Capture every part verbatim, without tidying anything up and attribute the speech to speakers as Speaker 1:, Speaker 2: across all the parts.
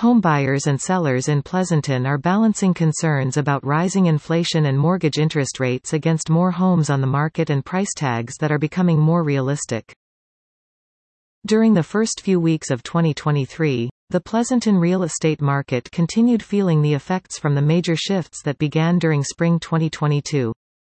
Speaker 1: Homebuyers and sellers in Pleasanton are balancing concerns about rising inflation and mortgage interest rates against more homes on the market and price tags that are becoming more realistic. During the first few weeks of twenty twenty-three, the Pleasanton real estate market continued feeling the effects from the major shifts that began during spring twenty twenty-two.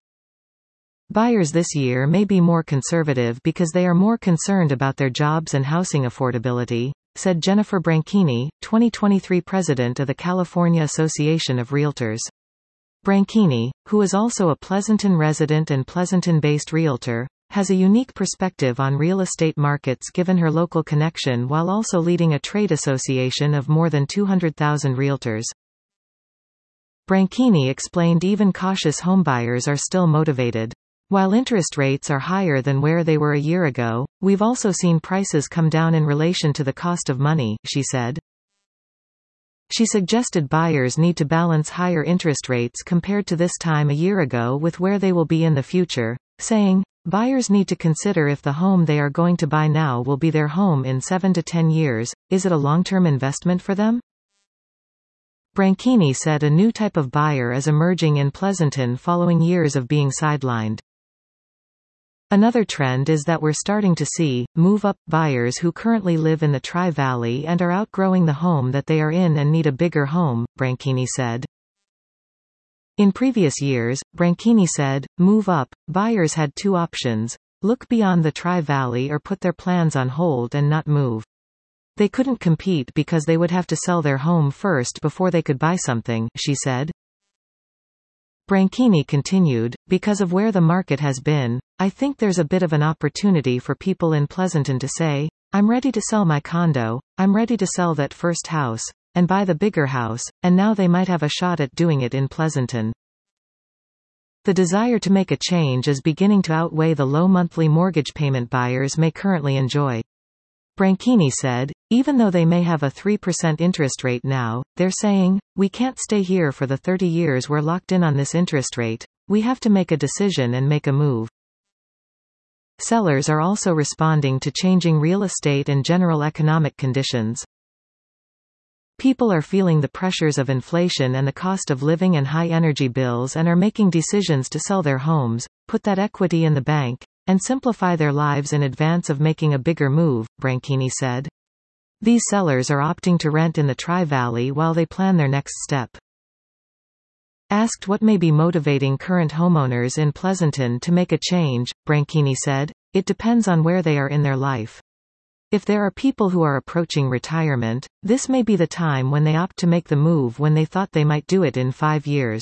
Speaker 1: Buyers this year may be more conservative because they are more concerned about their jobs and housing affordability, said Jennifer Branchini, twenty twenty-three president of the California Association of Realtors. Branchini, who is also a Pleasanton resident and Pleasanton-based realtor, has a unique perspective on real estate markets given her local connection while also leading a trade association of more than two hundred thousand realtors. Branchini explained even cautious homebuyers are still motivated. While interest rates are higher than where they were a year ago, we've also seen prices come down in relation to the cost of money, she said. She suggested buyers need to balance higher interest rates compared to this time a year ago with where they will be in the future, saying, buyers need to consider if the home they are going to buy now will be their home in seven to ten years, is it a long-term investment for them? Branchini said a new type of buyer is emerging in Pleasanton following years of being sidelined. Another trend is that we're starting to see move-up buyers who currently live in the Tri-Valley and are outgrowing the home that they are in and need a bigger home, Branchini said. In previous years, Branchini said, move-up buyers had two options: look beyond the Tri-Valley or put their plans on hold and not move. They couldn't compete because they would have to sell their home first before they could buy something, she said. Branchini continued, because of where the market has been, I think there's a bit of an opportunity for people in Pleasanton to say, I'm ready to sell my condo, I'm ready to sell that first house, and buy the bigger house, and now they might have a shot at doing it in Pleasanton. The desire to make a change is beginning to outweigh the low monthly mortgage payment buyers may currently enjoy. Branchini said, even though they may have a three percent interest rate now, they're saying, we can't stay here for the thirty years we're locked in on this interest rate, we have to make a decision and make a move. Sellers are also responding to changing real estate and general economic conditions. People are feeling the pressures of inflation and the cost of living and high energy bills and are making decisions to sell their homes, put that equity in the bank, and simplify their lives in advance of making a bigger move, Branchini said. These sellers are opting to rent in the Tri-Valley while they plan their next step. Asked what may be motivating current homeowners in Pleasanton to make a change, Branchini said, it depends on where they are in their life. If there are people who are approaching retirement, this may be the time when they opt to make the move when they thought they might do it in five years.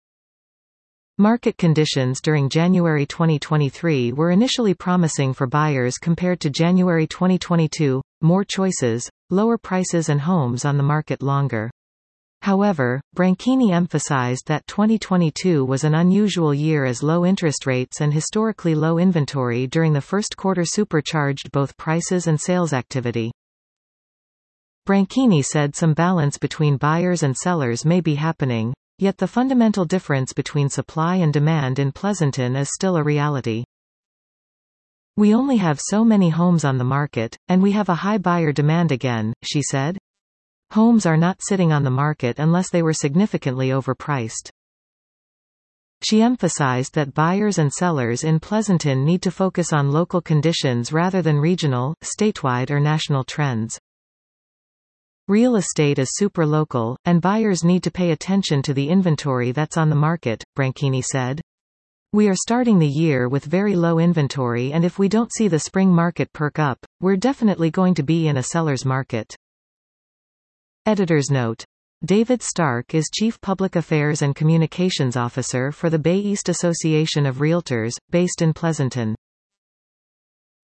Speaker 1: Market conditions during January twenty twenty-three were initially promising for buyers compared to January twenty twenty-two, more choices, lower prices and homes on the market longer. However, Branchini emphasized that twenty twenty-two was an unusual year as low interest rates and historically low inventory during the first quarter supercharged both prices and sales activity. Branchini said some balance between buyers and sellers may be happening, yet the fundamental difference between supply and demand in Pleasanton is still a reality. We only have so many homes on the market, and we have a high buyer demand again, she said. Homes are not sitting on the market unless they were significantly overpriced. She emphasized that buyers and sellers in Pleasanton need to focus on local conditions rather than regional, statewide or national trends. Real estate is super local, and buyers need to pay attention to the inventory that's on the market, Branchini said. We are starting the year with very low inventory, and if we don't see the spring market perk up, we're definitely going to be in a seller's market. Editor's note. David Stark is Chief Public Affairs and Communications Officer for the Bay East Association of Realtors, based in Pleasanton.